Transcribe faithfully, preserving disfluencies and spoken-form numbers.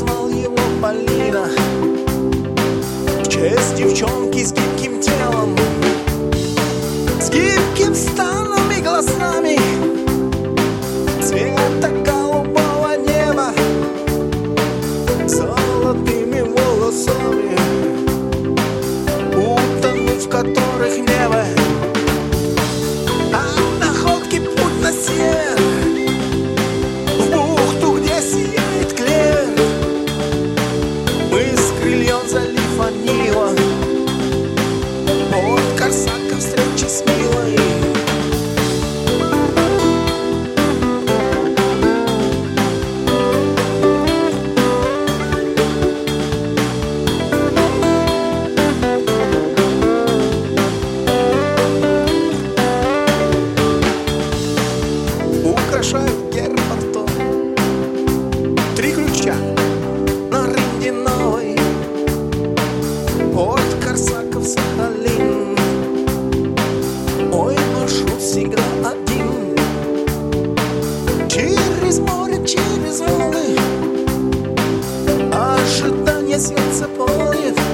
назвал его Полина, в честь девчонки с гибким телом, с гибким станом и глазами цвета голубого неба, золотыми волосами, утонув в которых небо. От находки путь на север, в бухту, где сияет клевер, мы с крыльем залив Анила, от Корсака встречи с милой. Украшают герб-портом три ключа на рынке новой, от Корсака в Сахалин. Мой маршрут всегда один, через море, через волны, ожидание сердце полнит.